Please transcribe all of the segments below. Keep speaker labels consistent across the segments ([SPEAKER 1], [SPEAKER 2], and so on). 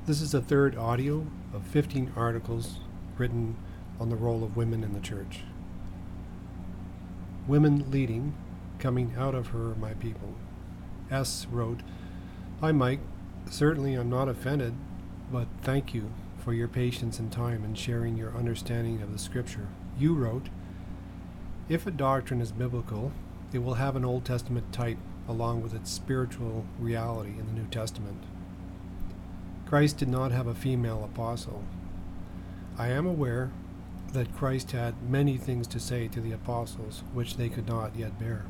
[SPEAKER 1] This is the third audio of 15 articles written on the role of women in the church. Women leading, coming out of her, my people. S. wrote, "Hi Mike, certainly I'm not offended, but thank you for your patience and time in sharing your understanding of the scripture." You wrote, "If a doctrine is biblical, it will have an Old Testament type along with its spiritual reality in the New Testament. Christ did not have a female apostle. I am aware that Christ had many things to say to the apostles which they could not yet bear.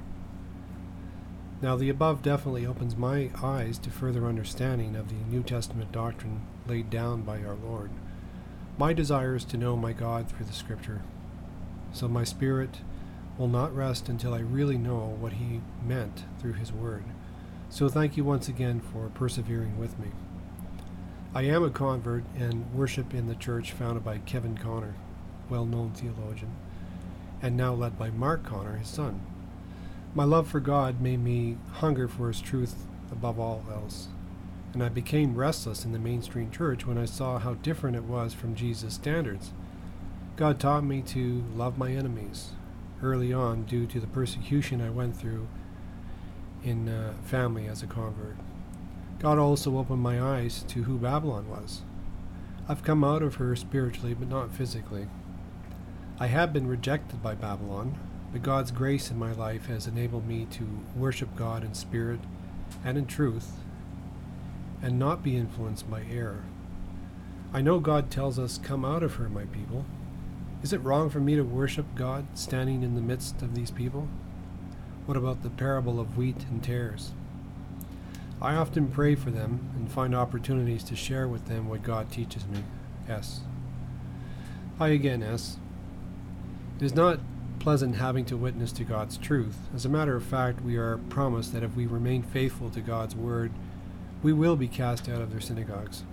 [SPEAKER 1] Now the above definitely opens my eyes to further understanding of the New Testament doctrine laid down by our Lord. My desire is to know my God through the scripture, so my spirit will not rest until I really know what he meant through his word. So thank you once again for persevering with me. I am a convert and worship in the church founded by Kevin Conner, well-known theologian, and now led by Mark Conner, his son. My love for God made me hunger for his truth above all else, and I became restless in the mainstream church when I saw how different it was from Jesus' standards. God taught me to love my enemies early on due to the persecution I went through in family as a convert. God also opened my eyes to who Babylon was. I've come out of her spiritually, but not physically. I have been rejected by Babylon, but God's grace in my life has enabled me to worship God in spirit and in truth, and not be influenced by error. I know God tells us, "Come out of her, my people." Is it wrong for me to worship God standing in the midst of these people? What about the parable of wheat and tares? I often pray for them and find opportunities to share with them what God teaches me. S. Hi again, S. It is not pleasant having to witness to God's truth. As a matter of fact, we are promised that if we remain faithful to God's word, we will be cast out of their synagogues.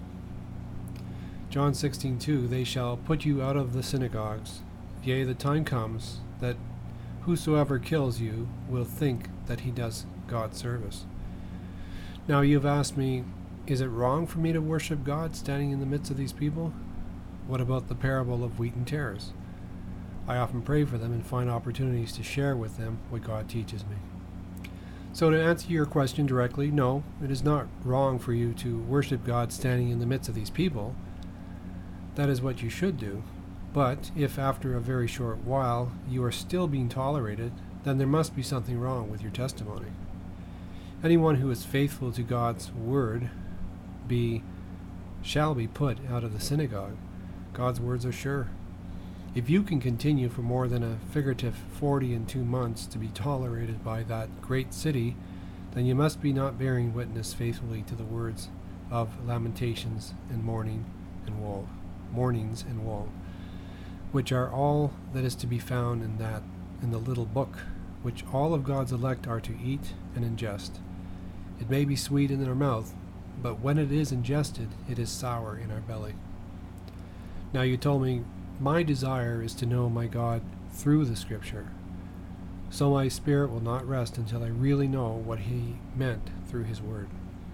[SPEAKER 1] John 16:2, "They shall put you out of the synagogues. Yea, the time comes that whosoever kills you will think that he does God service." Now you've asked me, is it wrong for me to worship God standing in the midst of these people? What about the parable of wheat and tares? I often pray for them and find opportunities to share with them what God teaches me. So to answer your question directly, no, it is not wrong for you to worship God standing in the midst of these people. That is what you should do. But if after a very short while you are still being tolerated, then there must be something wrong with your testimony. Anyone who is faithful to God's word shall be put out of the synagogue. God's words are sure. If you can continue for more than a figurative 42 months to be tolerated by that great city, then you must be not bearing witness faithfully to the words of lamentations and mornings and woe, which are all that is to be found in the little book, which all of God's elect are to eat and ingest. It may be sweet in our mouth, but when it is ingested, it is sour in our belly. Now you told me, my desire is to know my God through the scripture, so my spirit will not rest until I really know what he meant through his word.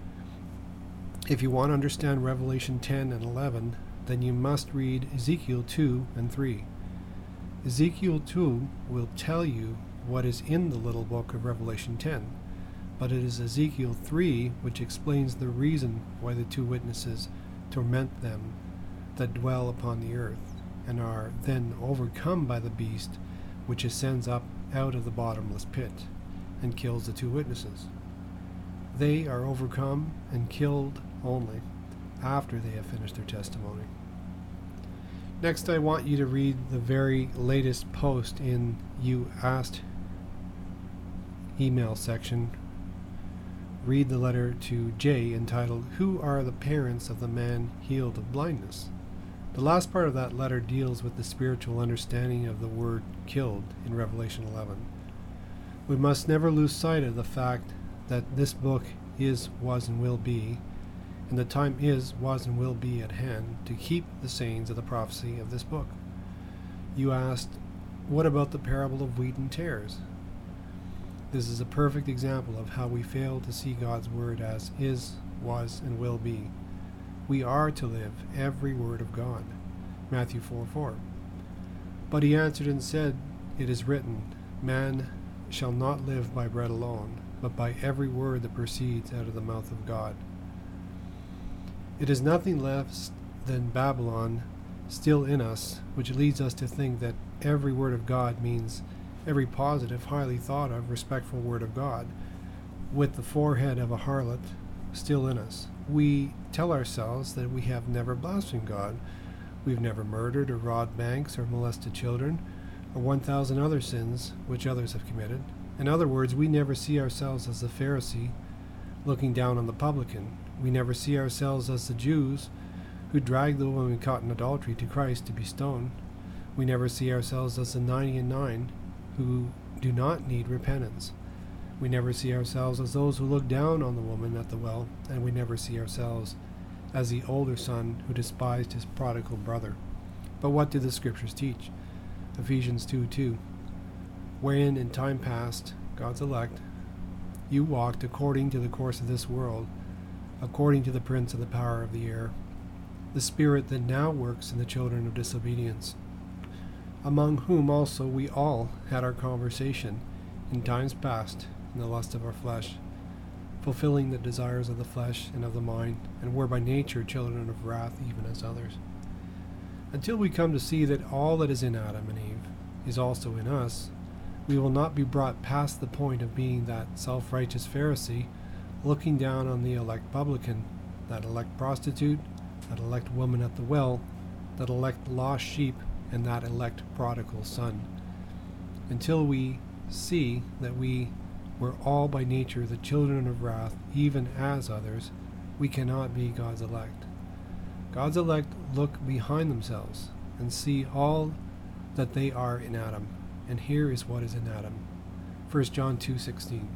[SPEAKER 1] If you want to understand Revelation 10 and 11, then you must read Ezekiel 2 and 3. Ezekiel 2 will tell you what is in the little book of Revelation 10, but it is Ezekiel 3 which explains the reason why the two witnesses torment them that dwell upon the earth, and are then overcome by the beast which ascends up out of the bottomless pit, and kills the two witnesses. They are overcome and killed only after they have finished their testimony. Next, I want you to read the very latest post in You Asked email section. Read the letter to Jay entitled, "Who are the parents of the man healed of blindness?" The last part of that letter deals with the spiritual understanding of the word killed in Revelation 11. We must never lose sight of the fact that this book is, was, and will be, and the time is, was, and will be at hand to keep the sayings of the prophecy of this book. You asked, what about the parable of wheat and tares? This is a perfect example of how we fail to see God's word as is, was, and will be. we are to live every word of God. Matthew 4:4. But he answered and said, It is written, Man shall not live by bread alone, but by every word that proceeds out of the mouth of God. It is nothing less than Babylon still in us, which leads us to think that every word of God means every positive, highly thought of, respectful word of God, with the forehead of a harlot still in us. We tell ourselves that we have never blasphemed God. We've never murdered or robbed banks or molested children or 1,000 other sins which others have committed. In other words, we never see ourselves as the Pharisee looking down on the publican. We never see ourselves as the Jews who dragged the woman caught in adultery to Christ to be stoned. We never see ourselves as the 99 who do not need repentance. We never see ourselves as those who look down on the woman at the well, and we never see ourselves as the older son who despised his prodigal brother. But what do the scriptures teach? Ephesians 2:2, wherein in time past, God's elect, you walked according to the course of this world, according to the prince of the power of the air, the spirit that now works in the children of disobedience, among whom also we all had our conversation in times past in the lust of our flesh, fulfilling the desires of the flesh and of the mind, and were by nature children of wrath even as others. Until we come to see that all that is in Adam and Eve is also in us, we will not be brought past the point of being that self-righteous Pharisee looking down on the elect publican, that elect prostitute, that elect woman at the well, that elect lost sheep, and that elect prodigal son. Until we see that we were all by nature the children of wrath, even as others, we cannot be God's elect. God's elect look behind themselves and see all that they are in Adam. And here is what is in Adam. 1 John 2:16.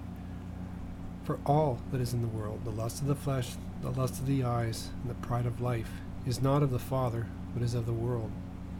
[SPEAKER 1] For all that is in the world, the lust of the flesh, the lust of the eyes, and the pride of life, is not of the Father, but is of the world.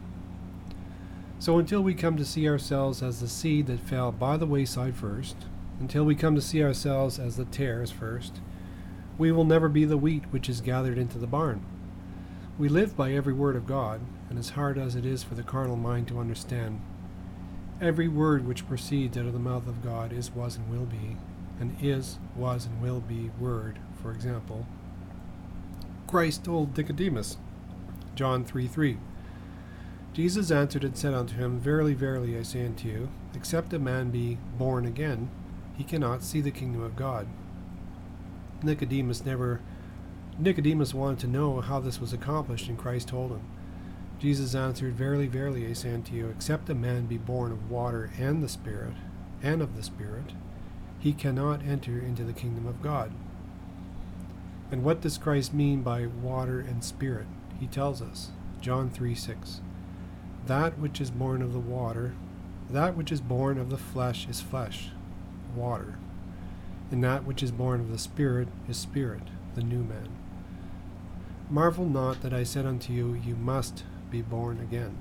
[SPEAKER 1] So until we come to see ourselves as the seed that fell by the wayside first, until we come to see ourselves as the tares first, we will never be the wheat which is gathered into the barn. We live by every word of God, and as hard as it is for the carnal mind to understand, every word which proceeds out of the mouth of God is, was, and will be, and is, was, and will be word. For example, Christ told Nicodemus, John 3:3, Jesus answered and said unto him, Verily, verily, I say unto you, except a man be born again, he cannot see the kingdom of God. Nicodemus wanted to know how this was accomplished, and Christ told him. Jesus answered, Verily, verily, I say unto you, except a man be born of water and the Spirit, and of the Spirit, he cannot enter into the kingdom of God. And what does Christ mean by water and Spirit? He tells us, John 3:6, that which is born of the water, that which is born of the flesh is flesh, water, and that which is born of the Spirit is spirit, the new man. Marvel not that I said unto you, you must be born again.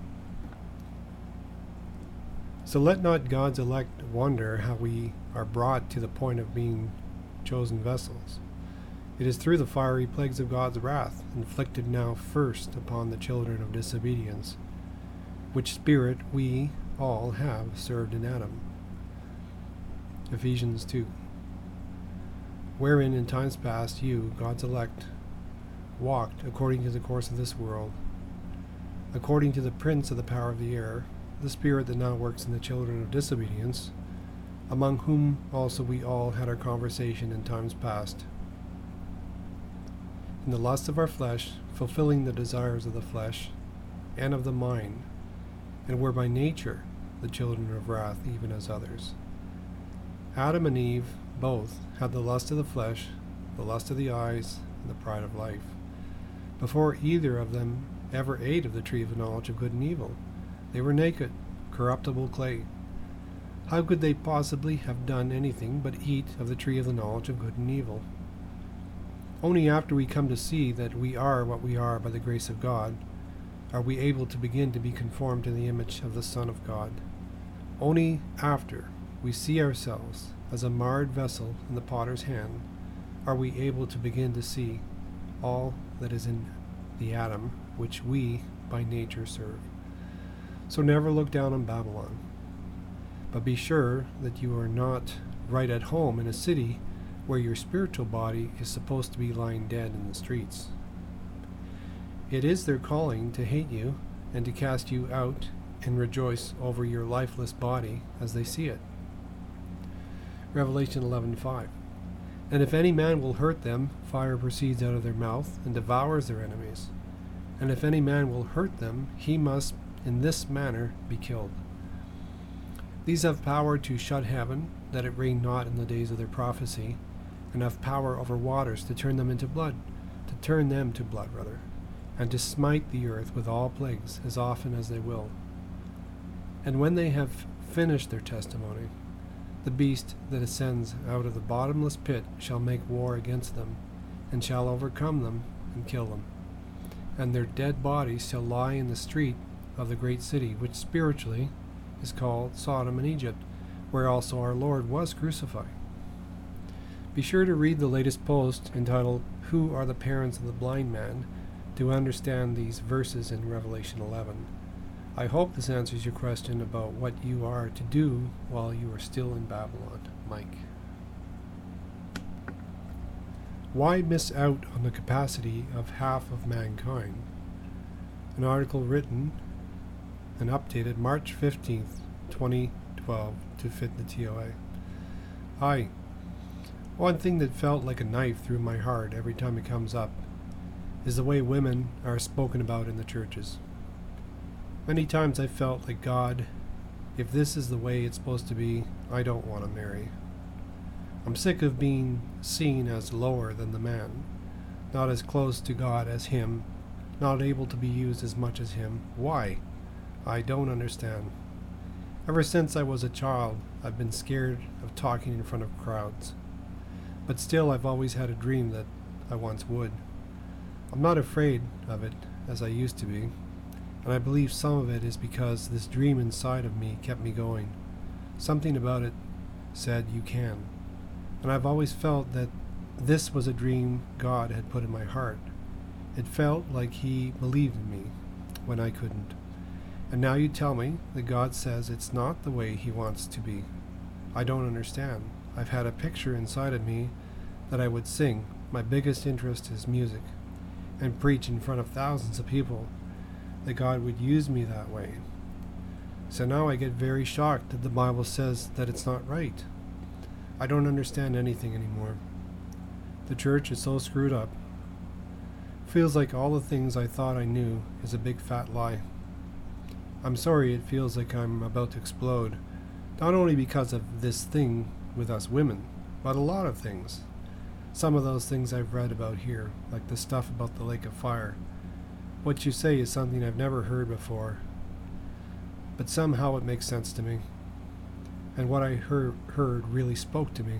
[SPEAKER 1] So let not God's elect wonder how we are brought to the point of being chosen vessels. It is through the fiery plagues of God's wrath, inflicted now first upon the children of disobedience, which spirit we all have served in Adam. Ephesians 2. Wherein in times past you, God's elect, walked according to the course of this world, according to the prince of the power of the air, the spirit that now works in the children of disobedience, among whom also we all had our conversation in times past, in the lust of our flesh, fulfilling the desires of the flesh and of the mind, and were by nature the children of wrath, even as others. Adam and Eve both had the lust of the flesh, the lust of the eyes, and the pride of life, before either of them ever ate of the tree of the knowledge of good and evil. They were naked, corruptible clay. How could they possibly have done anything but eat of the tree of the knowledge of good and evil? Only after we come to see that we are what we are by the grace of God, are we able to begin to be conformed to the image of the Son of God. Only after we see ourselves as a marred vessel in the potter's hand, are we able to begin to see all that is in the Adam which we by nature serve. So never look down on Babylon, but be sure that you are not right at home in a city where your spiritual body is supposed to be lying dead in the streets. It is their calling to hate you and to cast you out and rejoice over your lifeless body as they see it. Revelation 11:5. And if any man will hurt them, fire proceeds out of their mouth and devours their enemies. And if any man will hurt them, he must in this manner be killed. These have power to shut heaven, that it rain not in the days of their prophecy, and have power over waters to turn them to blood, and to smite the earth with all plagues as often as they will. And when they have finished their testimony, the beast that ascends out of the bottomless pit shall make war against them, and shall overcome them and kill them. And their dead bodies shall lie in the street of the great city, which spiritually is called Sodom and Egypt, where also our Lord was crucified. Be sure to read the latest post entitled, Who are the Parents of the Blind Man, to understand these verses in Revelation 11. I hope this answers your question about what you are to do while you are still in Babylon. Mike. Why miss out on the capacity of half of mankind? An article written and updated March 15th, 2012 to fit the TOA. Hi. One thing that felt like a knife through my heart every time it comes up is the way women are spoken about in the churches. Many times I felt like, God, if this is the way it's supposed to be, I don't want to marry. I'm sick of being seen as lower than the man, not as close to God as him, not able to be used as much as him. Why? I don't understand. Ever since I was a child, I've been scared of talking in front of crowds. But still, I've always had a dream that I once would. I'm not afraid of it as I used to be, and I believe some of it is because this dream inside of me kept me going. Something about it said, you can. And I've always felt that this was a dream God had put in my heart. It felt like He believed in me when I couldn't. And now you tell me that God says it's not the way He wants to be. I don't understand. I've had a picture inside of me that I would sing. My biggest interest is music, and preach in front of thousands of people, that God would use me that way. So now I get very shocked that the Bible says that it's not right. I don't understand anything anymore. The church is so screwed up. Feels like all the things I thought I knew is a big fat lie. I'm sorry it feels like I'm about to explode, not only because of this thing with us women, but a lot of things. Some of those things I've read about here, like the stuff about the lake of fire. What you say is something I've never heard before, but somehow it makes sense to me. And what I heard really spoke to me.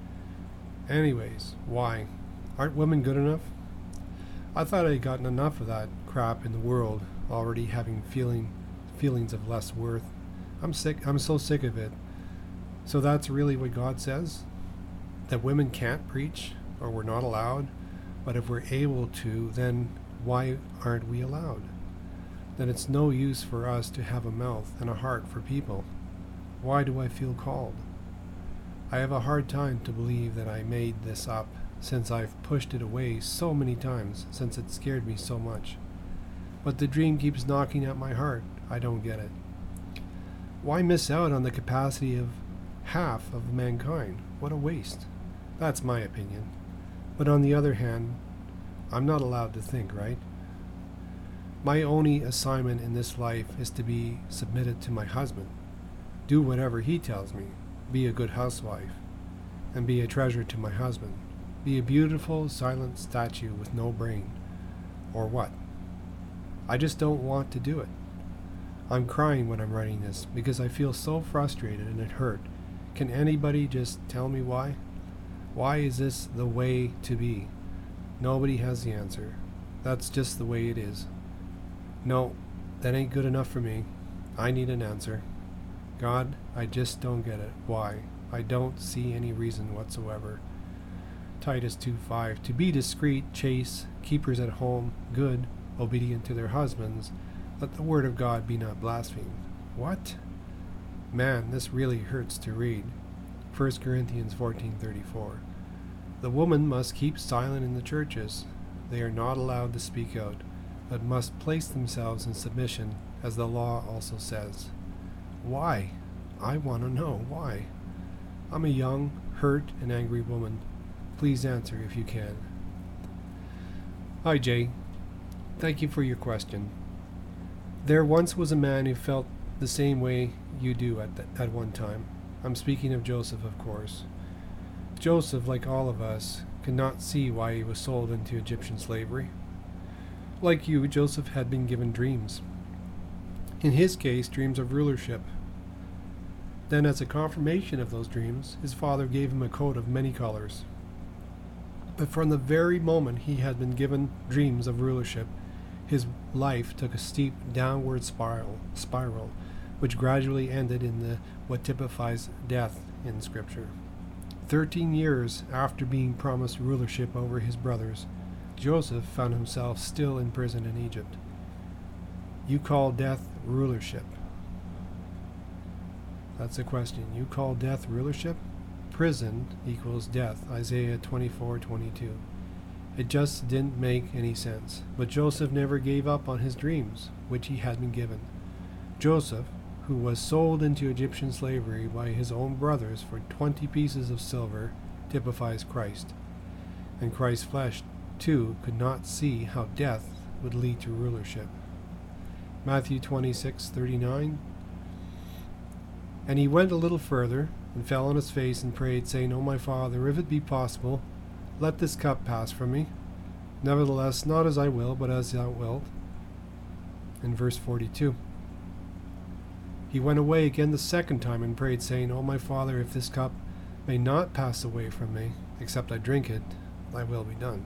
[SPEAKER 1] Anyways, why? Aren't women good enough? I thought I had gotten enough of that crap in the world, already having feelings of less worth. I'm so sick of it. So that's really what God says? That women can't preach, or we're not allowed? But if we're able to, then why aren't we allowed? Then it's no use for us to have a mouth and a heart for people. Why do I feel called? I have a hard time to believe that I made this up, since I've pushed it away so many times, since it scared me so much. But the dream keeps knocking at my heart. I don't get it. Why miss out on the capacity of half of mankind? What a waste. That's my opinion. But on the other hand, I'm not allowed to think, right? My only assignment in this life is to be submitted to my husband, do whatever he tells me, be a good housewife, and be a treasure to my husband, be a beautiful, silent statue with no brain. Or what? I just don't want to do it. I'm crying when I'm writing this because I feel so frustrated and it hurt. Can anybody just tell me why? Why is this the way to be? Nobody has the answer. That's just the way it is. No, that ain't good enough for me. I need an answer. God, I just don't get it. Why? I don't see any reason whatsoever. Titus 2:5. To be discreet, chaste, keepers at home, good, obedient to their husbands, let the word of God be not blasphemed. What? Man, this really hurts to read. 1 Corinthians 14:34. The woman must keep silent in the churches. They are not allowed to speak out, but must place themselves in submission, as the law also says. Why? I want to know why. I'm a young, hurt, and angry woman. Please answer if you can. Hi, Jay. Thank you for your question. There once was a man who felt the same way you do at one time. I'm speaking of Joseph, of course. Joseph, like all of us, could not see why he was sold into Egyptian slavery. Like you, Joseph had been given dreams. In his case, dreams of rulership. Then, as a confirmation of those dreams, his father gave him a coat of many colors. But from the very moment he had been given dreams of rulership, his life took a steep downward spiral, which gradually ended in what typifies death in Scripture. 13 years after being promised rulership over his brothers, Joseph found himself still in prison in Egypt. You call death rulership? That's the question. You call death rulership? Prison equals death, Isaiah 24:22. It just didn't make any sense. But Joseph never gave up on his dreams, which he had been given. Joseph, who was sold into Egyptian slavery by his own brothers for 20 pieces of silver, typifies Christ. And Christ's flesh, too, could not see how death would lead to rulership. Matthew 26:39. And he went a little further, and fell on his face and prayed, saying, O my Father, if it be possible, let this cup pass from me. Nevertheless, not as I will, but as thou wilt. In verse 42. He went away again the second time and prayed, saying, O my Father, if this cup may not pass away from me, except I drink it, thy will be done.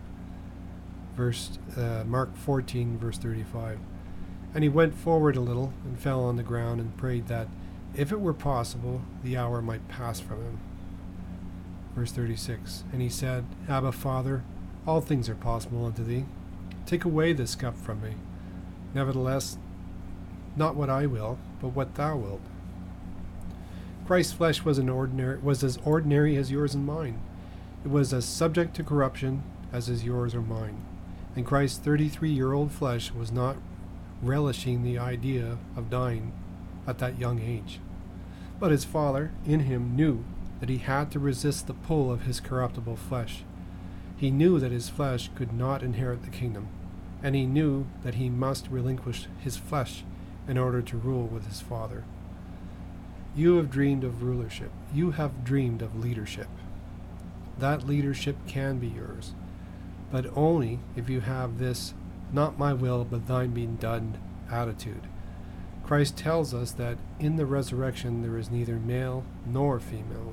[SPEAKER 1] Mark 14, verse 35. And he went forward a little, and fell on the ground, and prayed that, if it were possible, the hour might pass from him. Verse 36. And he said, Abba, Father, all things are possible unto thee. Take away this cup from me. Nevertheless, not what I will, but what thou wilt. Christ's flesh was as ordinary as yours and mine. It was as subject to corruption as is yours or mine. And Christ's 33-year-old flesh was not relishing the idea of dying at that young age. But his Father, in him, knew that he had to resist the pull of his corruptible flesh. He knew that his flesh could not inherit the kingdom, and he knew that he must relinquish his flesh in order to rule with his Father. You have dreamed of rulership. You have dreamed of leadership. That leadership can be yours, but only if you have this, not my will, but thine being done attitude. Christ tells us that in the resurrection there is neither male nor female.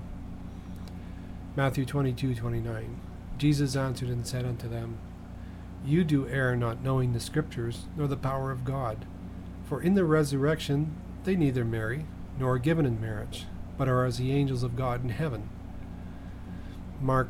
[SPEAKER 1] Matthew 22:29. Jesus answered and said unto them, You do err, not knowing the Scriptures, nor the power of God. For in the resurrection they neither marry, nor are given in marriage, but are as the angels of God in heaven. Mark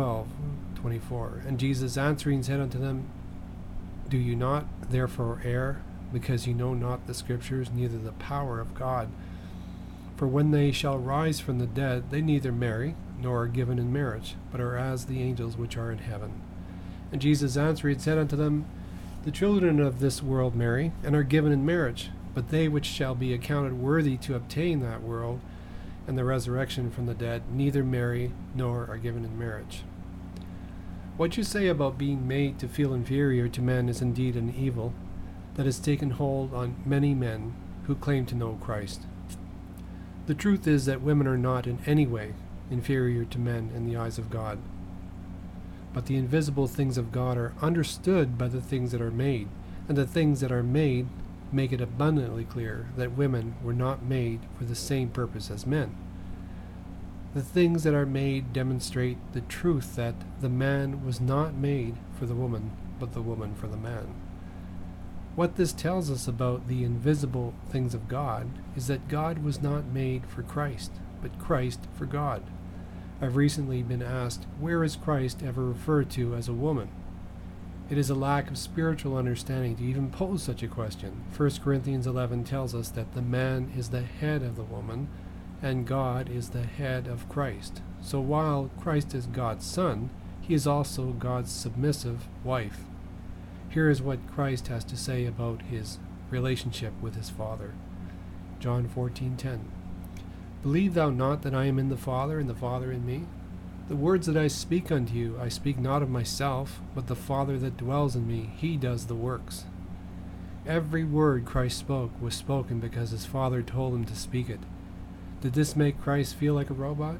[SPEAKER 1] 12:24. And Jesus answering said unto them, Do you not therefore err, because you know not the Scriptures, neither the power of God? For when they shall rise from the dead, they neither marry, nor are given in marriage, but are as the angels which are in heaven. And Jesus answering said unto them, The children of this world marry, and are given in marriage, but they which shall be accounted worthy to obtain that world, and the resurrection from the dead, neither marry, nor are given in marriage. What you say about being made to feel inferior to men is indeed an evil that has taken hold on many men who claim to know Christ. The truth is that women are not in any way inferior to men in the eyes of God. But the invisible things of God are understood by the things that are made, and the things that are made make it abundantly clear that women were not made for the same purpose as men. The things that are made demonstrate the truth that the man was not made for the woman, but the woman for the man. What this tells us about the invisible things of God is that God was not made for Christ, but Christ for God. I've recently been asked, where is Christ ever referred to as a woman? It is a lack of spiritual understanding to even pose such a question. 1 Corinthians 11 tells us that the man is the head of the woman, and God is the head of Christ. So while Christ is God's son, he is also God's submissive wife. Here is what Christ has to say about his relationship with his Father. John 14:10. Believe thou not that I am in the Father, and the Father in me? The words that I speak unto you, I speak not of myself, but the Father that dwells in me, he does the works. Every word Christ spoke was spoken because his Father told him to speak it. Did this make Christ feel like a robot?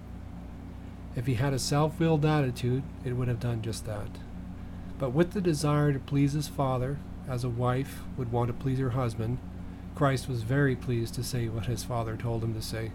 [SPEAKER 1] If he had a self-willed attitude, it would have done just that. But with the desire to please his Father, as a wife would want to please her husband, Christ was very pleased to say what his Father told him to say.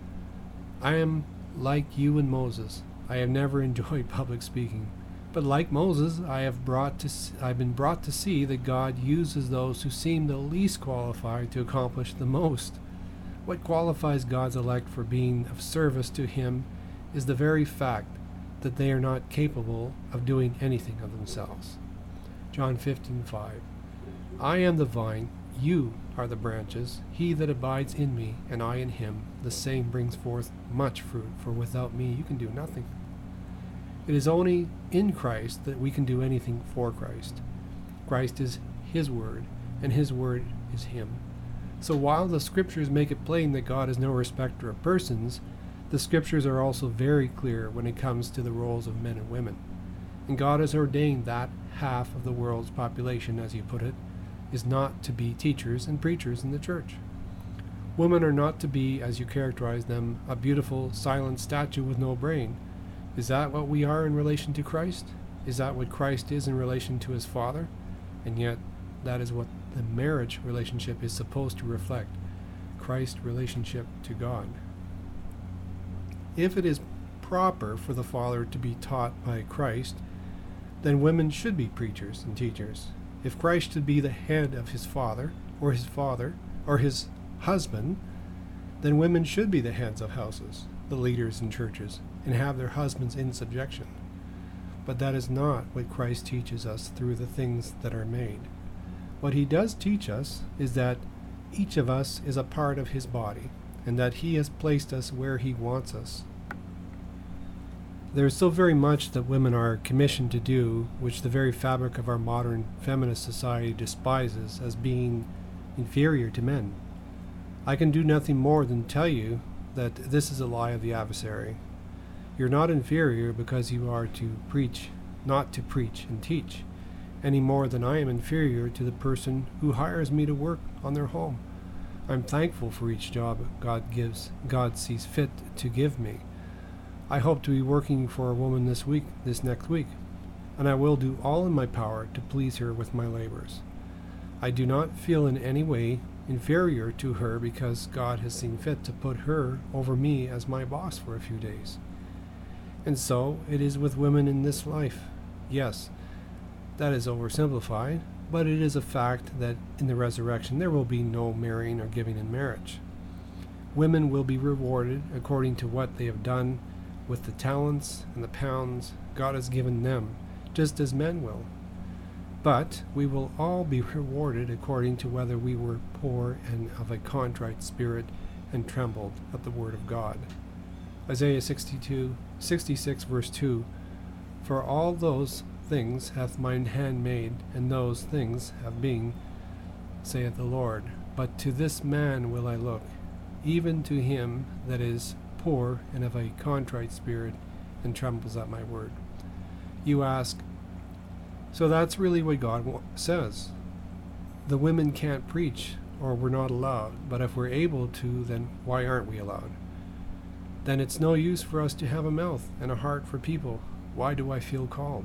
[SPEAKER 1] I am like you and Moses. I have never enjoyed public speaking, but like Moses, I have been brought to see that God uses those who seem the least qualified to accomplish the most. What qualifies God's elect for being of service to him is the very fact that they are not capable of doing anything of themselves. John 15:5. I am the vine, you are the branches. He that abides in me, and I in him, the same brings forth much fruit, for without me you can do nothing. It is only in Christ that we can do anything for Christ. Christ is his word, and his word is him. So while the scriptures make it plain that God is no respecter of persons, the scriptures are also very clear when it comes to the roles of men and women. And God has ordained that half of the world's population, as you put it, is not to be teachers and preachers in the church. Women are not to be, as you characterize them, a beautiful, silent statue with no brain. Is that what we are in relation to Christ? Is that what Christ is in relation to his Father? And yet, that is what the marriage relationship is supposed to reflect, Christ's relationship to God. If it is proper for the Father to be taught by Christ, then women should be preachers and teachers. If Christ should be the head of his father, or his husband, then women should be the heads of houses, the leaders in churches, and have their husbands in subjection. But that is not what Christ teaches us through the things that are made. What he does teach us is that each of us is a part of his body, and that he has placed us where he wants us. There is so very much that women are commissioned to do, which the very fabric of our modern feminist society despises as being inferior to men. I can do nothing more than tell you that this is a lie of the adversary. You're not inferior because you are to preach, not to preach and teach, any more than I am inferior to the person who hires me to work on their home. I'm thankful for each job God sees fit to give me. I hope to be working for a woman this next week, and I will do all in my power to please her with my labors. I do not feel in any way inferior to her because God has seen fit to put her over me as my boss for a few days. And so it is with women in this life. Yes, that is oversimplified, but it is a fact that in the resurrection there will be no marrying or giving in marriage. Women will be rewarded according to what they have done with the talents and the pounds God has given them, just as men will. But we will all be rewarded according to whether we were poor and of a contrite spirit and trembled at the word of God. Isaiah 66 verse 2, For all those things hath mine hand made, and those things have been, saith the Lord. But to this man will I look, even to him that is poor and of a contrite spirit, and trembles at my word. You ask, so that's really what God says. The women can't preach, or we're not allowed, but if we're able to, then why aren't we allowed? Then it's no use for us to have a mouth and a heart for people. Why do I feel called?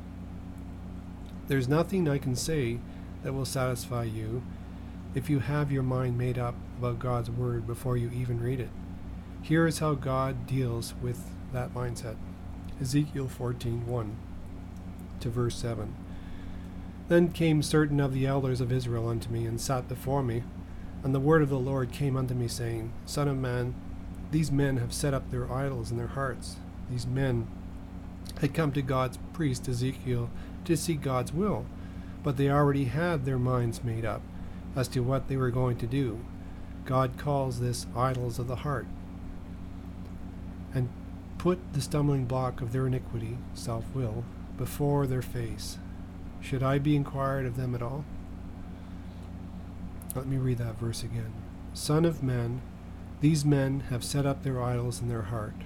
[SPEAKER 1] There's nothing I can say that will satisfy you if you have your mind made up about God's word before you even read it. Here is how God deals with that mindset. Ezekiel 14:1 to verse 7. Then came certain of the elders of Israel unto me, and sat before me. And the word of the Lord came unto me, saying, Son of man, these men have set up their idols in their hearts. These men had come to God's priest Ezekiel to seek God's will, but they already had their minds made up as to what they were going to do. God calls this idols of the heart. And put the stumbling block of their iniquity, self-will, before their face. Should I be inquired of them at all? Let me read that verse again. Son of man, these men have set up their idols in their heart,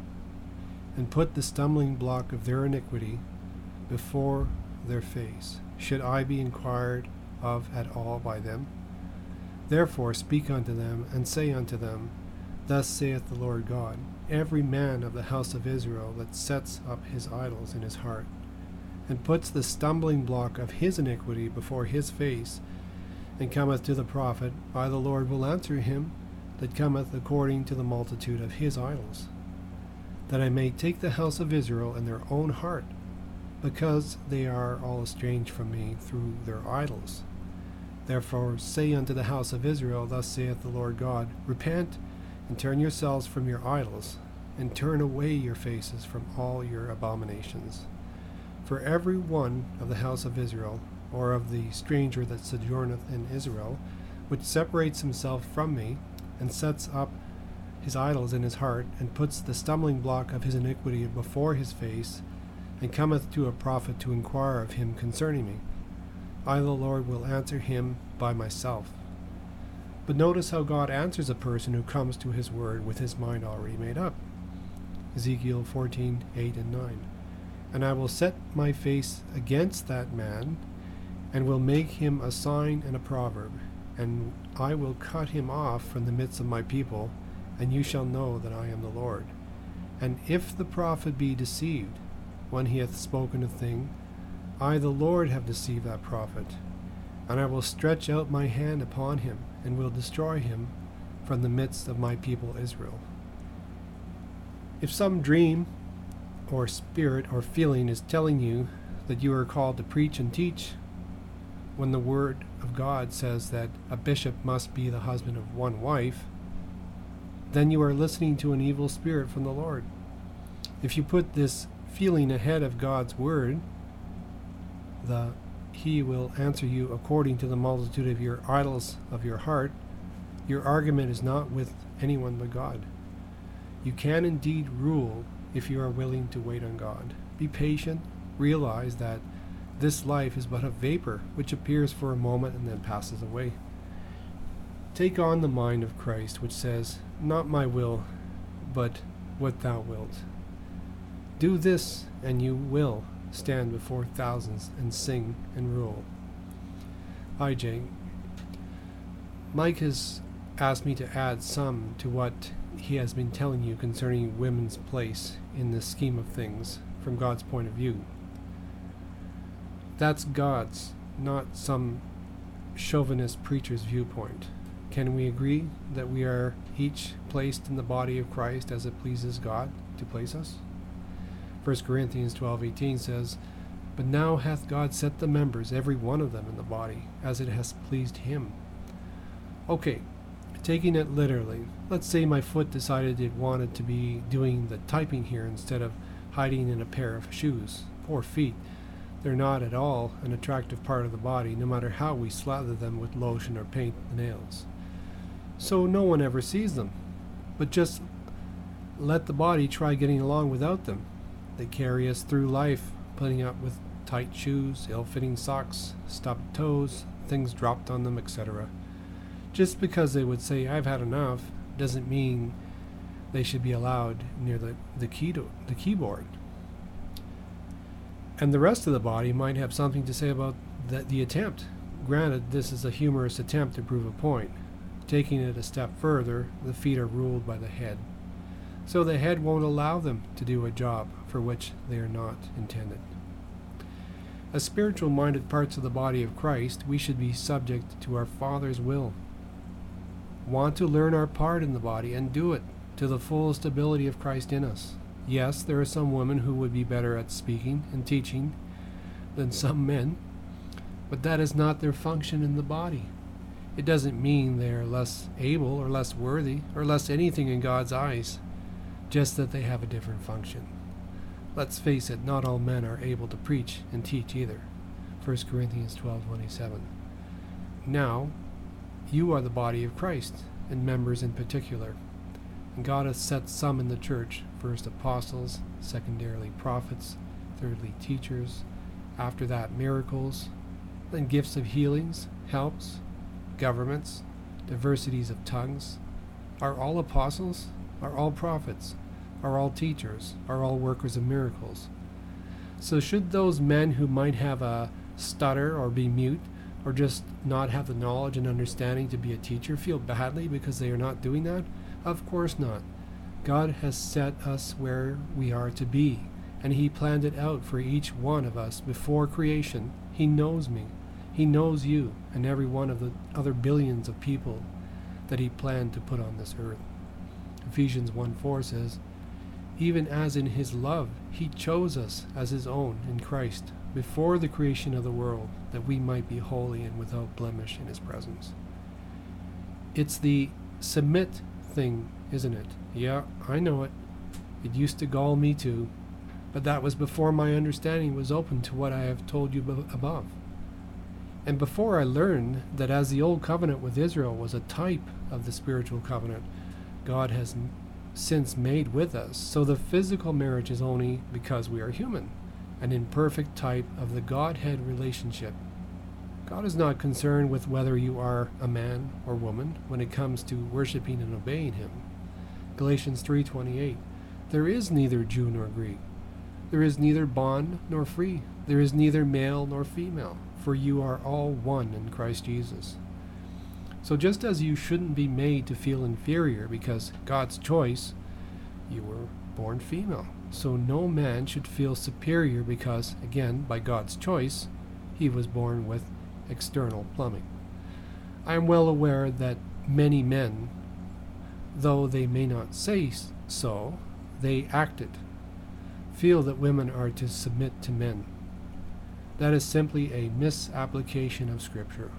[SPEAKER 1] and put the stumbling block of their iniquity before their face. Should I be inquired of at all by them? Therefore speak unto them, and say unto them, Thus saith the Lord God, every man of the house of Israel that sets up his idols in his heart, and puts the stumbling block of his iniquity before his face, and cometh to the prophet, I the Lord will answer him that cometh according to the multitude of his idols, that I may take the house of Israel in their own heart, because they are all estranged from me through their idols. Therefore say unto the house of Israel, Thus saith the Lord God, Repent, and turn yourselves from your idols, and turn away your faces from all your abominations. For every one of the house of Israel, or of the stranger that sojourneth in Israel, which separates himself from me, and sets up his idols in his heart, and puts the stumbling block of his iniquity before his face, and cometh to a prophet to inquire of him concerning me, I the Lord will answer him by myself. But notice how God answers a person who comes to his word with his mind already made up. Ezekiel 14:8 and 9. And I will set my face against that man, and will make him a sign and a proverb, and I will cut him off from the midst of my people, and you shall know that I am the Lord. And if the prophet be deceived, when he hath spoken a thing, I the Lord have deceived that prophet, and I will stretch out my hand upon him, and will destroy him from the midst of my people Israel. If some dream or spirit or feeling is telling you that you are called to preach and teach, when the word of God says that a bishop must be the husband of one wife, then you are listening to an evil spirit from the Lord. If you put this feeling ahead of God's word, He will answer you according to the multitude of your idols of your heart, your argument is not with anyone but God. You can indeed rule if you are willing to wait on God. Be patient, realize that this life is but a vapor which appears for a moment and then passes away. Take on the mind of Christ, which says, Not my will, but what thou wilt. Do this, and you will stand before thousands and sing and rule. Hi, Jay. Mike has asked me to add some to what he has been telling you concerning women's place in the scheme of things from God's point of view. That's God's, not some chauvinist preacher's viewpoint. Can we agree that we are each placed in the body of Christ as it pleases God to place us? 1 Corinthians 12:18 says, But now hath God set the members, every one of them, in the body, as it has pleased him. Okay, taking it literally, let's say my foot decided it wanted to be doing the typing here instead of hiding in a pair of shoes. Poor feet. They're not at all an attractive part of the body, no matter how we slather them with lotion or paint the nails. So no one ever sees them. But just let the body try getting along without them. They carry us through life, putting up with tight shoes, ill-fitting socks, stubbed toes, things dropped on them, etc. Just because they would say, I've had enough, doesn't mean they should be allowed near the keyboard. And the rest of the body might have something to say about the attempt. Granted, this is a humorous attempt to prove a point. Taking it a step further, the feet are ruled by the head. So the head won't allow them to do a job for which they are not intended. As spiritual-minded parts of the body of Christ, we should be subject to our Father's will. Want to learn our part in the body and do it to the fullest ability of Christ in us. Yes, there are some women who would be better at speaking and teaching than some men, but that is not their function in the body. It doesn't mean they are less able or less worthy or less anything in God's eyes, just that they have a different function. Let's face it, not all men are able to preach and teach either. 1 Corinthians 12:27. Now, you are the body of Christ, and members in particular. And God has set some in the church, first apostles, secondarily prophets, thirdly teachers, after that miracles, then gifts of healings, helps, governments, diversities of tongues. Are all apostles? Are all prophets? Are all teachers? Are all workers of miracles? So should those men who might have a stutter or be mute or just not have the knowledge and understanding to be a teacher feel badly because they are not doing that? Of course not. God has set us where we are to be, and He planned it out for each one of us before creation. He knows me. He knows you and every one of the other billions of people that He planned to put on this earth. Ephesians 1:4 says, even as in His love He chose us as His own in Christ before the creation of the world, that we might be holy and without blemish in His presence. It's the submit thing, isn't it? Yeah, I know it. It used to gall me too, but that was before my understanding was open to what I have told you above. And before I learned that as the old covenant with Israel was a type of the spiritual covenant God has since made with us, so the physical marriage is only because we are human, an imperfect type of the Godhead relationship. God is not concerned with whether you are a man or woman when it comes to worshiping and obeying Him. Galatians 3:28, there is neither Jew nor Greek. There is neither bond nor free. There is neither male nor female, for you are all one in Christ Jesus. So just as you shouldn't be made to feel inferior because God's choice, you were born female. So no man should feel superior because, again, by God's choice, he was born with external plumbing. I am well aware that many men, though they may not say so, they act it, feel that women are to submit to men. That is simply a misapplication of Scripture.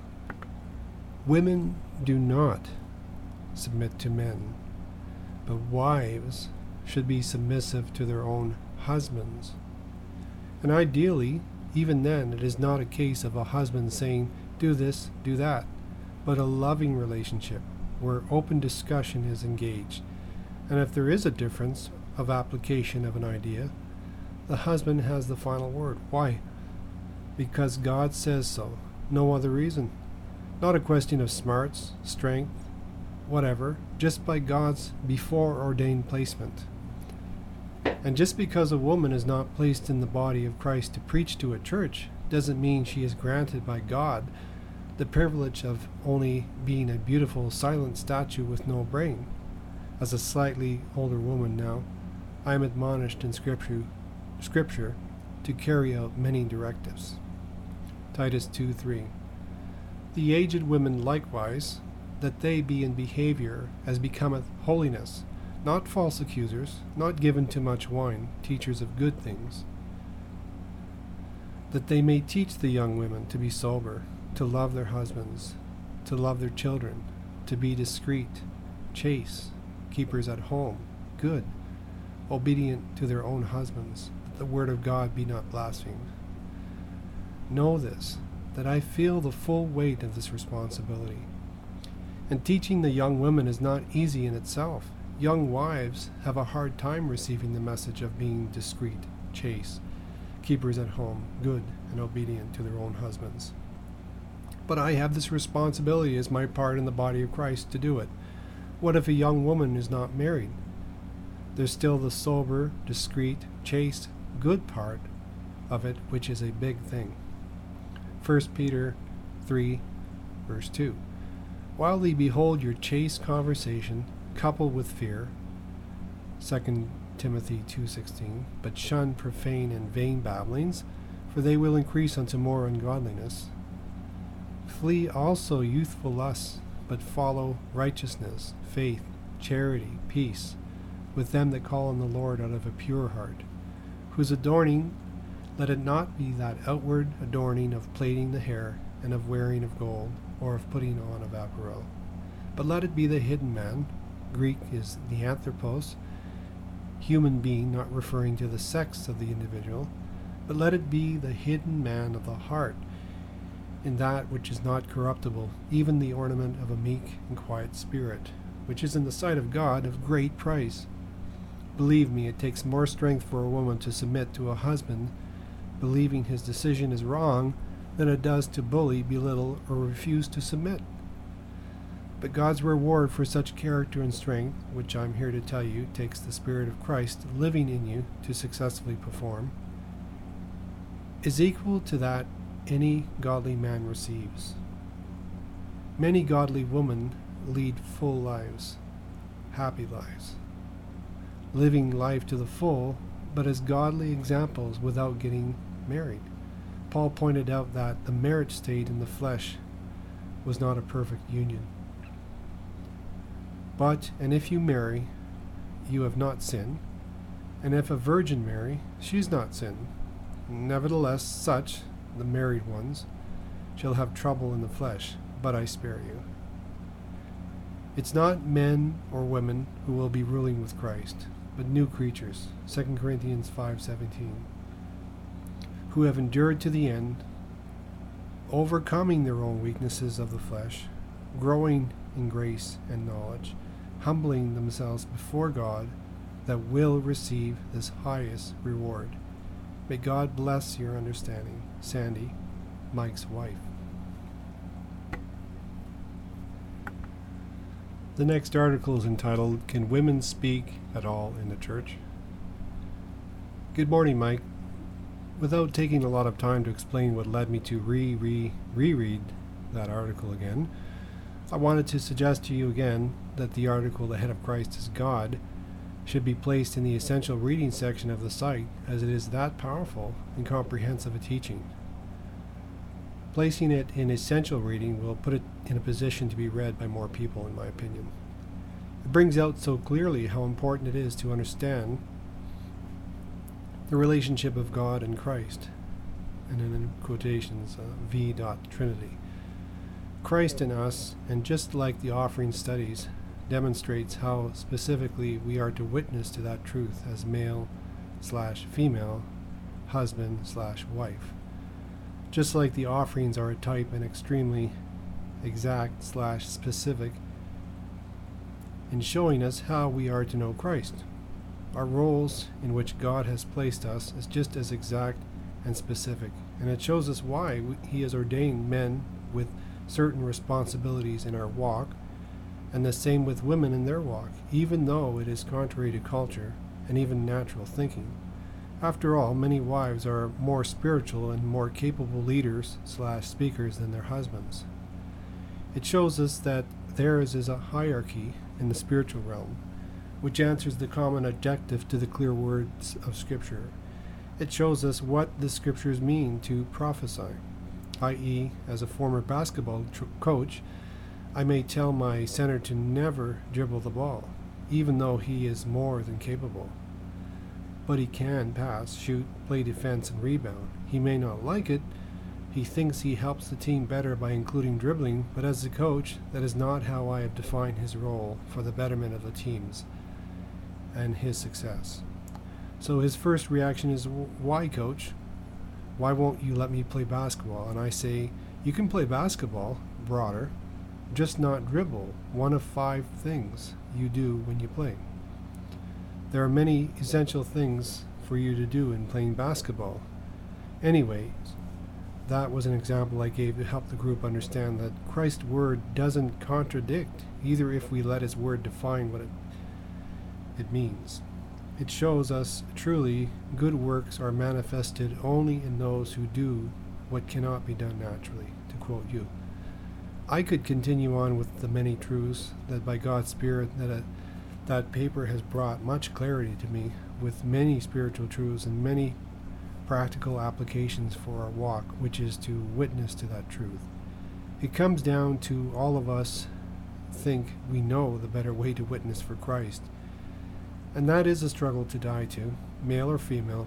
[SPEAKER 1] Women do not submit to men, but wives should be submissive to their own husbands. And ideally, even then, it is not a case of a husband saying, do this, do that, but a loving relationship where open discussion is engaged. And if there is a difference of application of an idea, the husband has the final word. Why? Because God says so. No other reason. Not a question of smarts, strength, whatever, just by God's before-ordained placement. And just because a woman is not placed in the body of Christ to preach to a church doesn't mean she is granted by God the privilege of only being a beautiful silent statue with no brain. As a slightly older woman now, I am admonished in Scripture to carry out many directives. Titus 2:3. The aged women likewise, that they be in behavior as becometh holiness, not false accusers, not given to much wine, teachers of good things, that they may teach the young women to be sober, to love their husbands, to love their children, to be discreet, chaste, keepers at home, good, obedient to their own husbands, that the word of God be not blasphemed. Know this, that I feel the full weight of this responsibility. And teaching the young women is not easy in itself. Young wives have a hard time receiving the message of being discreet, chaste, keepers at home, good, and obedient to their own husbands. But I have this responsibility as my part in the body of Christ to do it. What if a young woman is not married? There's still the sober, discreet, chaste, good part of it, which is a big thing. 1 Peter 3, verse 2. While they behold your chaste conversation, coupled with fear, 2 Timothy 2:16, but shun profane and vain babblings, for they will increase unto more ungodliness. Flee also youthful lusts, but follow righteousness, faith, charity, peace, with them that call on the Lord out of a pure heart, whose adorning, let it not be that outward adorning of plaiting the hair, and of wearing of gold, or of putting on of apparel, but let it be the hidden man, Greek is the anthropos, human being, not referring to the sex of the individual, but let it be the hidden man of the heart, in that which is not corruptible, even the ornament of a meek and quiet spirit, which is in the sight of God of great price. Believe me, it takes more strength for a woman to submit to a husband, believing his decision is wrong, than it does to bully, belittle, or refuse to submit. But God's reward for such character and strength, which I'm here to tell you takes the Spirit of Christ living in you to successfully perform, is equal to that any godly man receives. Many godly women lead full lives, happy lives, living life to the full, but as godly examples without getting married. Paul pointed out that the marriage state in the flesh was not a perfect union. But, and if you marry, you have not sinned, and if a virgin marry, she's not sinned. Nevertheless, such, the married ones, shall have trouble in the flesh, but I spare you. It's not men or women who will be ruling with Christ, but new creatures, 2 Corinthians 5:17, who have endured to the end, overcoming their own weaknesses of the flesh, growing in grace and knowledge, humbling themselves before God, that will receive this highest reward. May God bless your understanding. Sandy, Mike's wife. The next article is entitled, Can Women Speak at All in the Church? Good morning, Mike. Without taking a lot of time to explain what led me to reread that article again, I wanted to suggest to you again that the article, The Head of Christ is God, should be placed in the essential reading section of the site, as it is that powerful and comprehensive a teaching. Placing it in essential reading will put it in a position to be read by more people, in my opinion. It brings out so clearly how important it is to understand the relationship of God and Christ, and in quotations, V.Trinity. Christ in us, and just like the offering studies, demonstrates how specifically we are to witness to that truth as male/female, husband/wife. Just like the offerings are a type and extremely exact/specific in showing us how we are to know Christ. Our roles in which God has placed us is just as exact and specific, and it shows us why He has ordained men with certain responsibilities in our walk, and the same with women in their walk, even though it is contrary to culture and even natural thinking. After all, many wives are more spiritual and more capable leaders/speakers than their husbands. It shows us that theirs is a hierarchy in the spiritual realm, which answers the common objective to the clear words of Scripture. It shows us what the Scriptures mean to prophesy, i.e., as a former basketball coach, I may tell my center to never dribble the ball, even though he is more than capable. But he can pass, shoot, play defense, and rebound. He may not like it. He thinks he helps the team better by including dribbling, but as a coach, that is not how I have defined his role for the betterment of the teams and his success. So his first reaction is, why, coach? Why won't you let me play basketball? And I say, you can play basketball, broader, just not dribble, one of 5 things you do when you play. There are many essential things for you to do in playing basketball. Anyways, that was an example I gave to help the group understand that Christ's word doesn't contradict, either if we let his word define what it means. It shows us truly good works are manifested only in those who do what cannot be done naturally, to quote you. I could continue on with the many truths that by God's Spirit that paper has brought much clarity to me, with many spiritual truths and many practical applications for our walk, which is to witness to that truth. It comes down to all of us think we know the better way to witness for Christ, and that is a struggle to die to, male or female,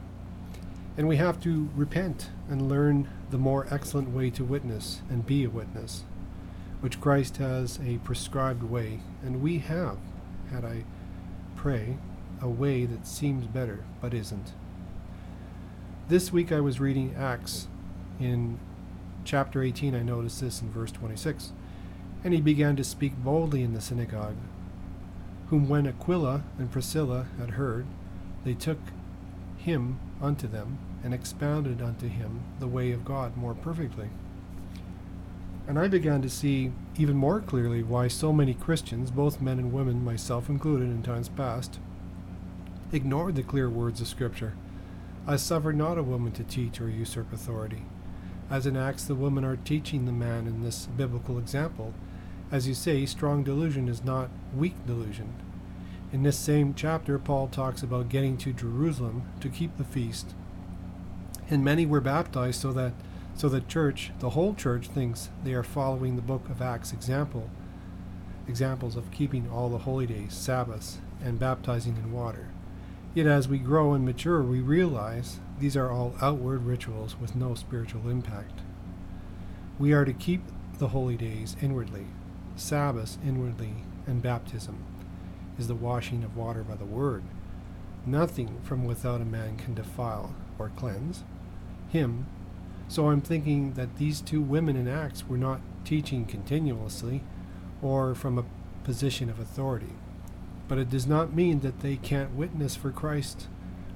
[SPEAKER 1] and we have to repent and learn the more excellent way to witness and be a witness, which Christ has a prescribed way, and we have, had I pray, a way that seems better, but isn't. This week I was reading Acts. In chapter 18 I noticed this in verse 26. And he began to speak boldly in the synagogue, whom when Aquila and Priscilla had heard, they took him unto them, and expounded unto him the way of God more perfectly. And I began to see even more clearly why so many Christians, both men and women, myself included in times past, ignored the clear words of Scripture. I suffered not a woman to teach or usurp authority. As in Acts, the women are teaching the man in this biblical example. As you say, strong delusion is not weak delusion. In this same chapter, Paul talks about getting to Jerusalem to keep the feast. And many were baptized so that the whole church thinks they are following the book of Acts examples of keeping all the holy days, Sabbaths, and baptizing in water. Yet as we grow and mature, we realize these are all outward rituals with no spiritual impact. We are to keep the holy days inwardly, Sabbaths inwardly, and baptism is the washing of water by the word. Nothing from without a man can defile or cleanse him. So I'm thinking that these two women in Acts were not teaching continuously or from a position of authority. But it does not mean that they can't witness for Christ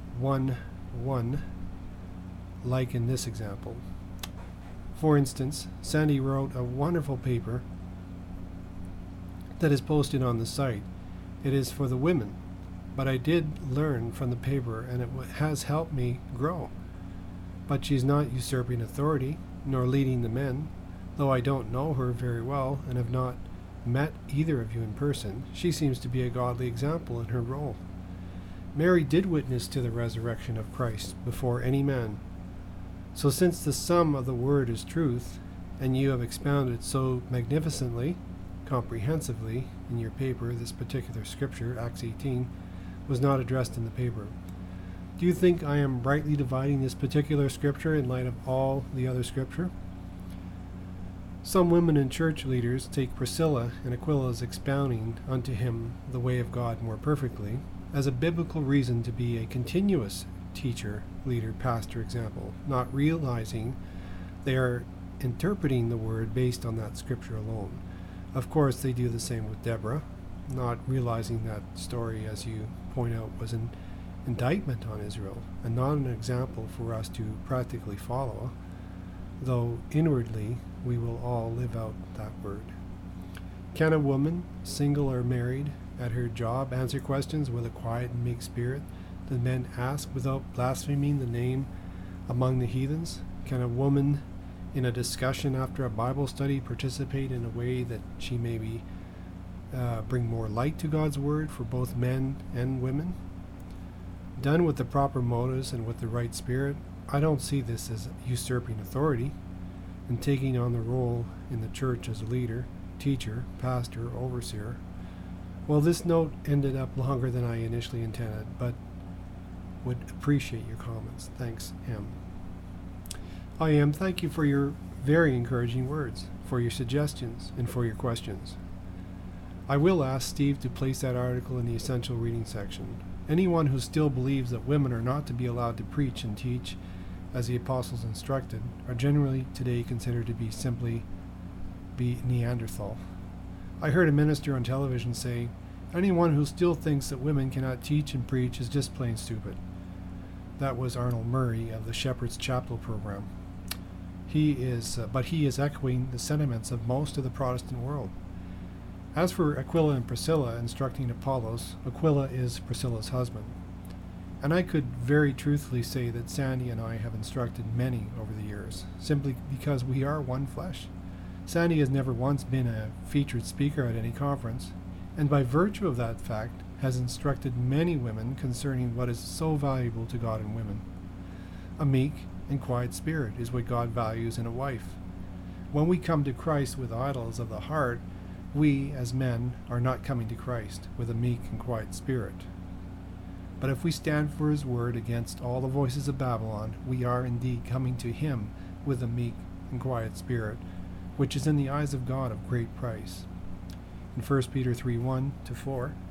[SPEAKER 1] one, like in this example. For instance, Sandy wrote a wonderful paper that is posted on the site. It is for the women, but I did learn from the paper, and it has helped me grow. But she's not usurping authority, nor leading the men. Though I don't know her very well, and have not met either of you in person, she seems to be a godly example in her role. Mary did witness to the resurrection of Christ before any man. So since the sum of the word is truth, and you have expounded so magnificently, comprehensively in your paper, this particular scripture, Acts 18, was not addressed in the paper. Do you think I am rightly dividing this particular scripture in light of all the other scripture? Some women and church leaders take Priscilla and Aquila's expounding unto him the way of God more perfectly as a biblical reason to be a continuous teacher, leader, pastor example, not realizing they are interpreting the word based on that scripture alone. Of course, they do the same with Deborah, not realizing that story, as you point out, was an indictment on Israel and not an example for us to practically follow, though inwardly we will all live out that word. Can a woman, single or married, at her job answer questions with a quiet and meek spirit that men ask without blaspheming the name among the heathens? Can a woman in a discussion after a Bible study participate in a way that she maybe bring more light to God's word for both men and women? Done with the proper motives and with the right spirit, I don't see this as usurping authority and taking on the role in the church as a leader, teacher, pastor, overseer. Well, this note ended up longer than I initially intended, but would appreciate your comments. Thanks, M. I am. Thank you for your very encouraging words, for your suggestions, and for your questions. I will ask Steve to place that article in the essential reading section. Anyone who still believes that women are not to be allowed to preach and teach as the apostles instructed are generally today considered to be simply Neanderthal. I heard a minister on television say, anyone who still thinks that women cannot teach and preach is just plain stupid. That was Arnold Murray of the Shepherd's Chapel program. He is echoing the sentiments of most of the Protestant world. As for Aquila and Priscilla instructing Apollos, Aquila is Priscilla's husband. And I could very truthfully say that Sandy and I have instructed many over the years, simply because we are one flesh. Sandy has never once been a featured speaker at any conference, and by virtue of that fact has instructed many women concerning what is so valuable to God in women. A meek and quiet spirit is what God values in a wife. When we come to Christ with idols of the heart, we, as men, are not coming to Christ with a meek and quiet spirit. But if we stand for his word against all the voices of Babylon, we are indeed coming to him with a meek and quiet spirit, which is in the eyes of God of great price. In 1 Peter 3:1-4,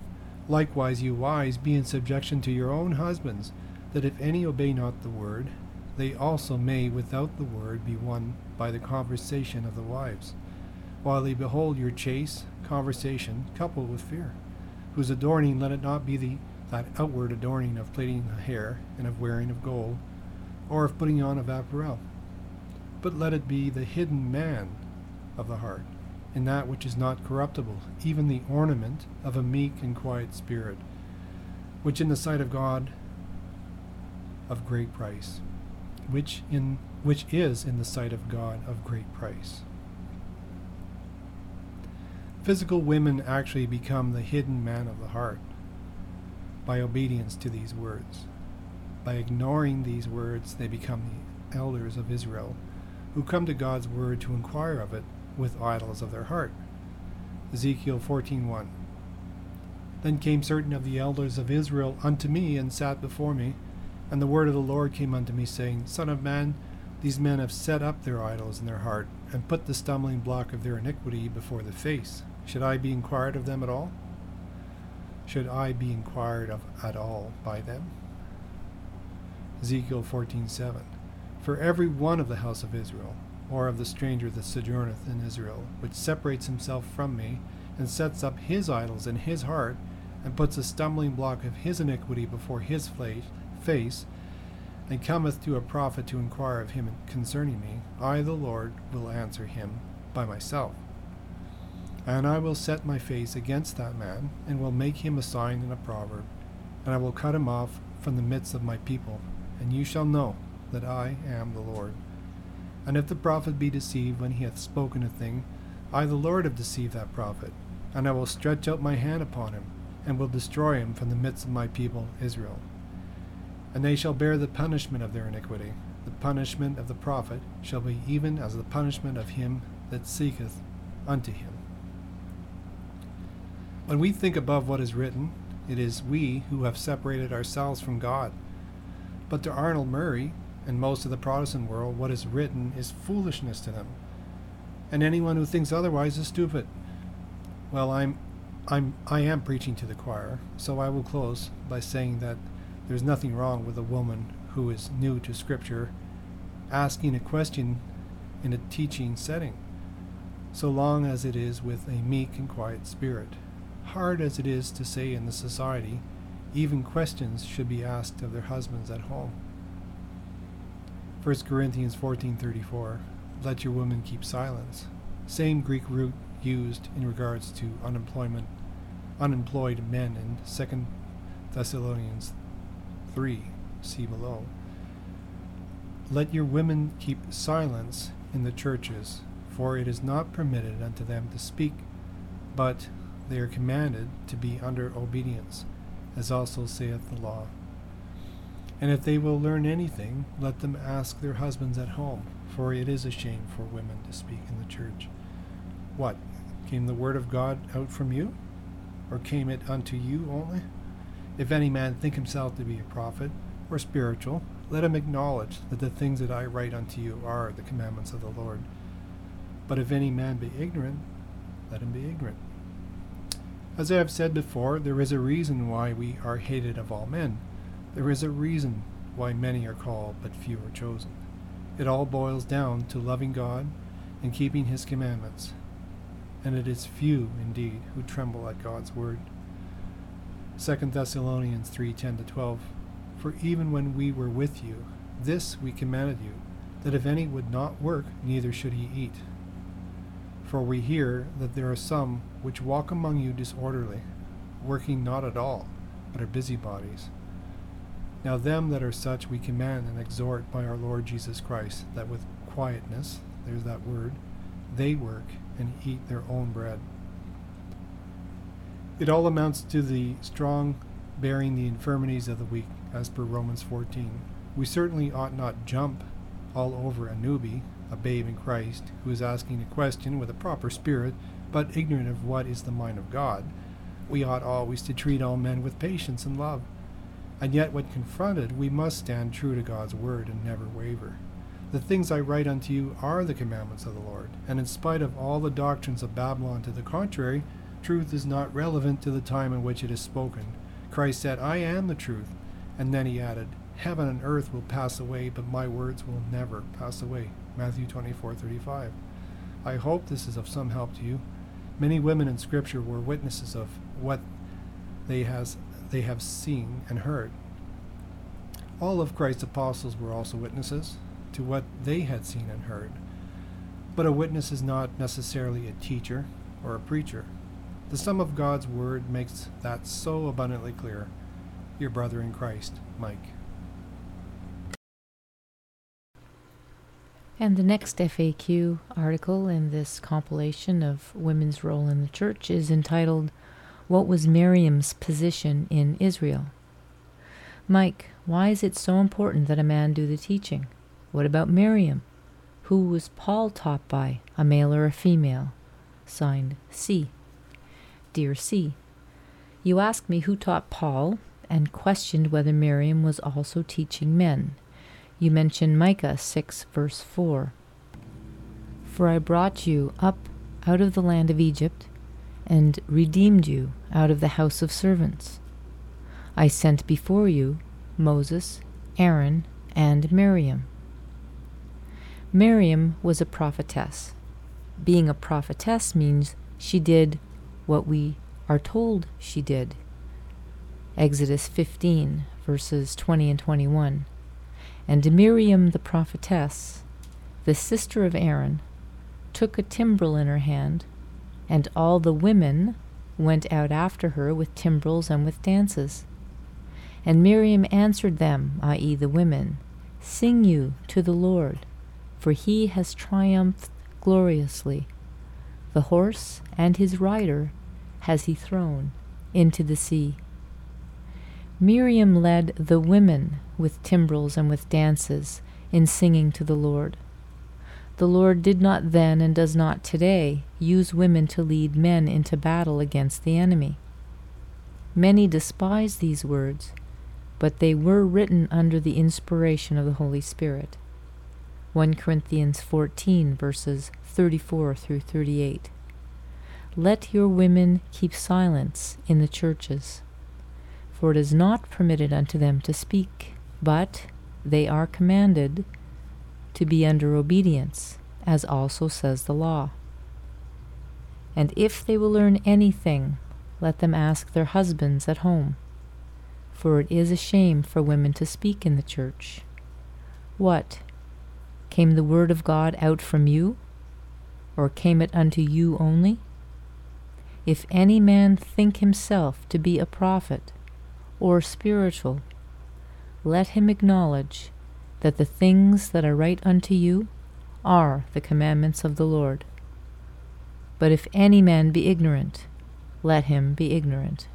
[SPEAKER 1] Likewise, you wives, be in subjection to your own husbands, that if any obey not the word, they also may without the word be won by the conversation of the wives, while they behold your chaste conversation coupled with fear, whose adorning let it not be that outward adorning of plaiting the hair, and of wearing of gold, or of putting on of apparel, but let it be the hidden man of the heart, in that which is not corruptible, even the ornament of a meek and quiet spirit, which in the sight of God of great price, which is in the sight of God of great price. Physical women actually become the hidden man of the heart by obedience to these words. By ignoring these words, they become the elders of Israel, who come to God's word to inquire of it with idols of their heart. Ezekiel 14:1. Then came certain of the elders of Israel unto me, and sat before me. And the word of the Lord came unto me, saying, Son of man, these men have set up their idols in their heart, and put the stumbling block of their iniquity before the face. Should I be inquired of them at all? Should I be inquired of at all by them? Ezekiel 14:7. For every one of the house of Israel, or of the stranger that sojourneth in Israel, which separates himself from me, and sets up his idols in his heart, and puts a stumbling block of his iniquity before his face, and cometh to a prophet to inquire of him concerning me, I, the Lord, will answer him by myself. And I will set my face against that man, and will make him a sign and a proverb, and I will cut him off from the midst of my people, and you shall know that I am the Lord. And if the prophet be deceived when he hath spoken a thing, I, the Lord, have deceived that prophet, and I will stretch out my hand upon him, and will destroy him from the midst of my people Israel. And they shall bear the punishment of their iniquity. The punishment of the prophet shall be even as the punishment of him that seeketh unto him. When we think above what is written, it is we who have separated ourselves from God. But to Arnold Murray and most of the Protestant world, what is written is foolishness to them, and anyone who thinks otherwise is stupid. Well, I am preaching to the choir, so I will close by saying that there's nothing wrong with a woman who is new to Scripture asking a question in a teaching setting, so long as it is with a meek and quiet spirit. Hard as it is to say in the society, even questions should be asked of their husbands at home. 1 Corinthians 14:34, let your women keep silence. Same Greek root used in regards to unemployed men in 2 Thessalonians 3, see below. Let your women keep silence in the churches, for it is not permitted unto them to speak, but they are commanded to be under obedience, as also saith the law. And if they will learn anything, let them ask their husbands at home, for it is a shame for women to speak in the church. What? Came the word of God out from you? Or came it unto you only? If any man think himself to be a prophet, or spiritual, let him acknowledge that the things that I write unto you are the commandments of the Lord. But if any man be ignorant, let him be ignorant. As I have said before, there is a reason why we are hated of all men. There is a reason why many are called, but few are chosen. It all boils down to loving God and keeping his commandments. And it is few, indeed, who tremble at God's word. 2 Thessalonians 3:10-12, for even when we were with you, this we commanded you, that if any would not work, neither should he eat. For we hear that there are some which walk among you disorderly, working not at all, but are busybodies. Now them that are such we command and exhort by our Lord Jesus Christ, that with quietness, there's that word, they work and eat their own bread. It all amounts to the strong bearing the infirmities of the weak, as per Romans 14. We certainly ought not jump all over a newbie, a babe in Christ, who is asking a question with a proper spirit, but ignorant of what is the mind of God. We ought always to treat all men with patience and love. And yet when confronted, we must stand true to God's word and never waver. The things I write unto you are the commandments of the Lord, and in spite of all the doctrines of Babylon to the contrary, Truth is not relevant to the time in which it is spoken. Christ said, I am the truth. And then he added, heaven and earth will pass away, but my words will never pass away. Matthew 24:35. I hope this is of some help to you. Many women in Scripture were witnesses of what they have seen and heard. All of Christ's apostles were also witnesses to what they had seen and heard. But a witness is not necessarily a teacher or a preacher. The sum of God's word makes that so abundantly clear. Your brother in Christ, Mike.
[SPEAKER 2] And the next FAQ article in this compilation of women's role in the church is entitled, What was Miriam's Position in Israel? Mike, why is it so important that a man do the teaching? What about Miriam? Who was Paul taught by, a male or a female? Signed, C. Dear C, you asked me who taught Paul and questioned whether Miriam was also teaching men. You mentioned Micah 6, verse 4. For I brought you up out of the land of Egypt and redeemed you out of the house of servants. I sent before you Moses, Aaron, and Miriam. Miriam was a prophetess. Being a prophetess means she did what we are told she did. Exodus 15, verses 20 and 21. And Miriam the prophetess, the sister of Aaron, took a timbrel in her hand, and all the women went out after her with timbrels and with dances. And Miriam answered them, i.e. the women, Sing you to the Lord, for he has triumphed gloriously. The horse and his rider has he thrown into the sea. Miriam led the women with timbrels and with dances in singing to the Lord. The Lord did not then and does not today use women to lead men into battle against the enemy. Many despise these words, but they were written under the inspiration of the Holy Spirit. 1 Corinthians 14, verses 34 through 38. Let your women keep silence in the churches, for it is not permitted unto them to speak, but they are commanded to be under obedience, as also says the law. And if they will learn anything, let them ask their husbands at home, for it is a shame for women to speak in the church. What? Came the word of God out from you? Or came it unto you only? If any man think himself to be a prophet, or spiritual, let him acknowledge that the things that I write unto you are the commandments of the Lord. But if any man be ignorant, let him be ignorant.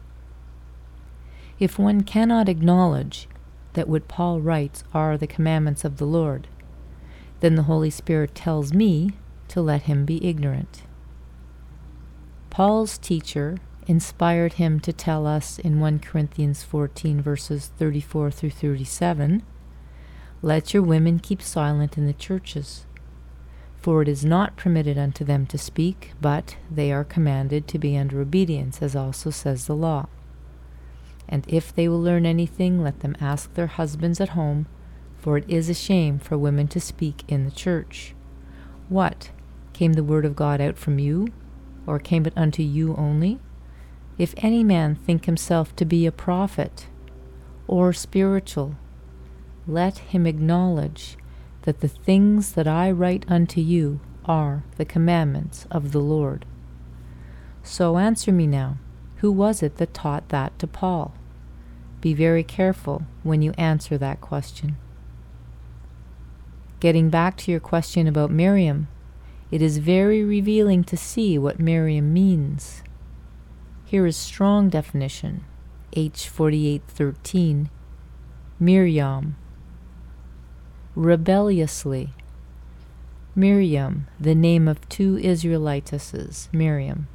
[SPEAKER 2] If one cannot acknowledge that what Paul writes are the commandments of the Lord, then the Holy Spirit tells me to let him be ignorant. Paul's teacher inspired him to tell us in 1 Corinthians 14, verses 34 through 37, Let your women keep silent in the churches, for it is not permitted unto them to speak, but they are commanded to be under obedience, as also says the law. And if they will learn anything, let them ask their husbands at home, for it is a shame for women to speak in the church. What? Came the word of God out from you, or came it unto you only? If any man think himself to be a prophet, or spiritual, let him acknowledge that the things that I write unto you are the commandments of the Lord. So answer me now, who was it that taught that to Paul? Be very careful when you answer that question. Getting back to your question about Miriam, it is very revealing to see what Miriam means. Here is strong definition, H 48:13, Miriam, rebelliously. Miriam, the name of two Israelitesses, Miriam.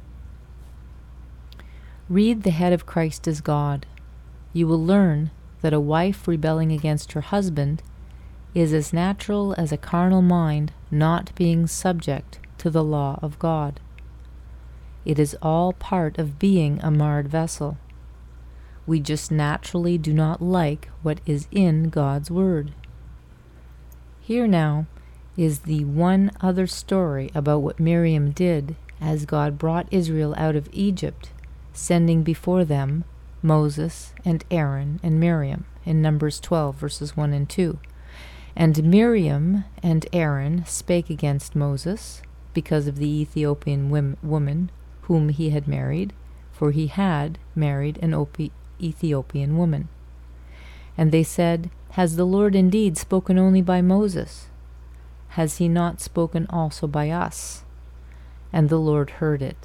[SPEAKER 2] Read the head of Christ as God. You will learn that a wife rebelling against her husband is as natural as a carnal mind not being subject to the law of God. It is all part of being a marred vessel. We just naturally do not like what is in God's Word. Here now is the one other story about what Miriam did as God brought Israel out of Egypt, sending before them Moses and Aaron and Miriam in Numbers 12, verses 1 and 2. And Miriam and Aaron spake against Moses because of the Ethiopian woman whom he had married, for he had married an Ethiopian woman. And they said, Has the Lord indeed spoken only by Moses? Has he not spoken also by us? And the Lord heard it.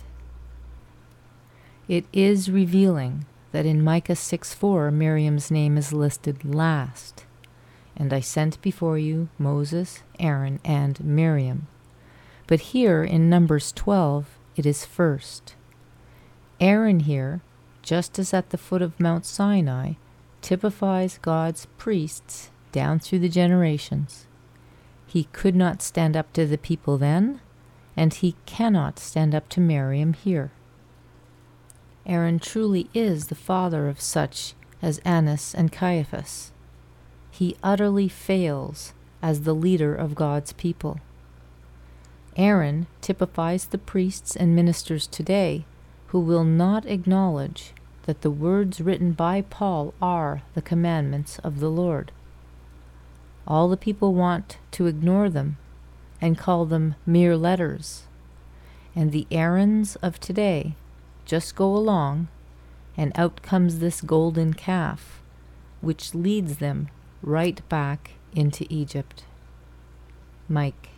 [SPEAKER 2] It is revealing that in Micah 6:4 Miriam's name is listed last. And I sent before you Moses, Aaron, and Miriam. But here in Numbers 12 it is first. Aaron here, just as at the foot of Mount Sinai, typifies God's priests down through the generations. He could not stand up to the people then, and he cannot stand up to Miriam here. Aaron truly is the father of such as Annas and Caiaphas. He utterly fails as the leader of God's people. Aaron typifies the priests and ministers today who will not acknowledge that the words written by Paul are the commandments of the Lord. All the people want to ignore them and call them mere letters, and the Aarons of today just go along, and out comes this golden calf, which leads them right back into Egypt. Mike.